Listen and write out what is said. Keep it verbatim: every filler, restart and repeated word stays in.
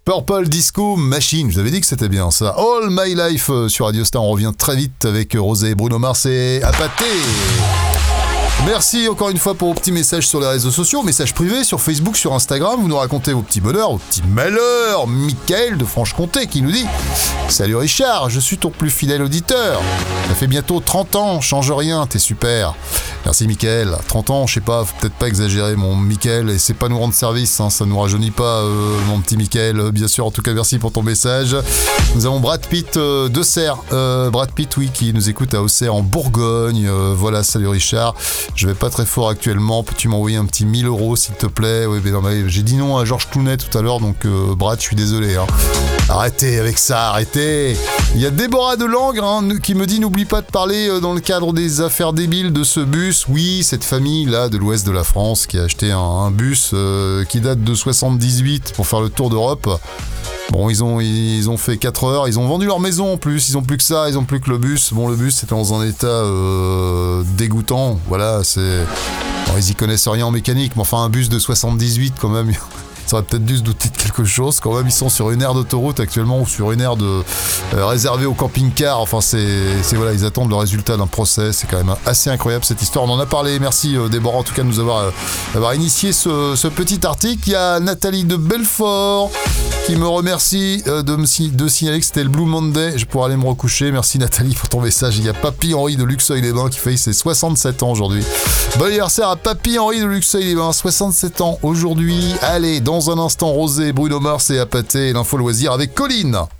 Purple Disco Machine, je vous avais dit que c'était bien ça. All My Life euh, sur Radio Star, on revient très vite avec Rosé, Bruno Mars et Apaté. Merci encore une fois pour vos petits messages sur les réseaux sociaux, messages privés sur Facebook, sur Instagram, vous nous racontez vos petits bonheurs, vos petits malheurs. Mickaël de Franche-Comté qui nous dit « Salut Richard, je suis ton plus fidèle auditeur. Ça fait bientôt trente ans, change rien, t'es super. » Merci Mickaël, trente ans, je sais pas, faut peut-être pas exagérer mon Mickaël, et c'est pas nous rendre service, hein, ça nous rajeunit pas euh, mon petit Mickaël, bien sûr, en tout cas merci pour ton message. Nous avons Brad Pitt euh, de Serres, euh, Brad Pitt oui, qui nous écoute à Auxerre en Bourgogne, euh, voilà, salut Richard. Je vais pas très fort actuellement. Peux-tu m'envoyer un petit mille euros s'il te plaît? Oui, mais non, mais j'ai dit non à Georges Clooney tout à l'heure, donc euh, Brad, je suis désolé. Hein. Arrêtez avec ça, arrêtez. Il y a Déborah de Langres hein, qui me dit n'oublie pas de parler euh, dans le cadre des affaires débiles de ce bus. Oui, cette famille là de l'ouest de la France qui a acheté un, un bus euh, qui date de soixante-dix-huit pour faire le tour d'Europe. Bon, ils ont, ils ont fait quatre heures, ils ont vendu leur maison en plus, ils ont plus que ça, ils ont plus que le bus. Bon, le bus c'était dans un état euh, dégoûtant, voilà, c'est... Bon, ils y connaissent rien en mécanique, mais enfin un bus de soixante-dix-huit quand même... Ça aurait peut-être dû se douter de quelque chose. Quand même, ils sont sur une aire d'autoroute actuellement ou sur une aire de, euh, réservée au camping-car. Enfin, c'est, c'est voilà, ils attendent le résultat d'un procès. C'est quand même assez incroyable cette histoire. On en a parlé. Merci euh, Déborah en tout cas de nous avoir, euh, avoir initié ce, ce petit article. Il y a Nathalie de Belfort qui me remercie euh, de me de signaler que c'était le Blue Monday. Je pourrais aller me recoucher. Merci Nathalie pour ton message. Il y a Papy Henri de Luxeuil-les-Bains qui fait ses soixante-sept ans aujourd'hui. Bon anniversaire à Papy Henri de Luxeuil-les-Bains, soixante-sept ans aujourd'hui. Allez, dans Dans un instant, Rosé, Bruno Mars et Apaté et l'info loisir avec Colline.